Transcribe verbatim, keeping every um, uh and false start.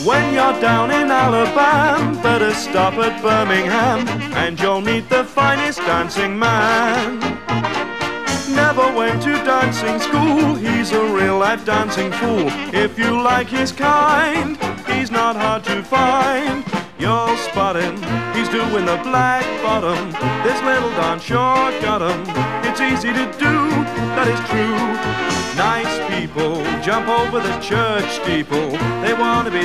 When you're down in Alabama, better stop at Birmingham, and you'll meet the finest dancing man. Never went to dancing school, he's a real-life dancing fool. If you like his kind, he's not hard to find. You'll spot him, he's doing the black bottom. This little Don sure got him. It's easy to do, that is true. Nice people jump over the church steeple. They want to be